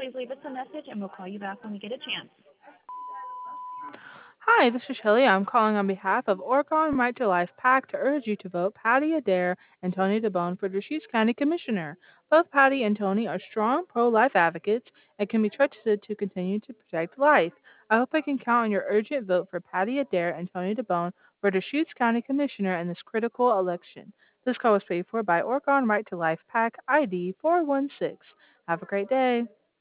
please leave us a message and we'll call you back when we get a chance. Hi, this is Shelley. I'm calling on behalf of Oregon Right to Life PAC to urge you to vote Patty Adair and Tony DeBone for Deschutes County Commissioner. Both Patty and Tony are strong pro-life advocates and can be trusted to continue to protect life. I hope I can count on your urgent vote for Patty Adair and Tony DeBone for Deschutes County Commissioner in this critical election. This call was paid for by Oregon Right to Life PAC ID 416. Have a great day.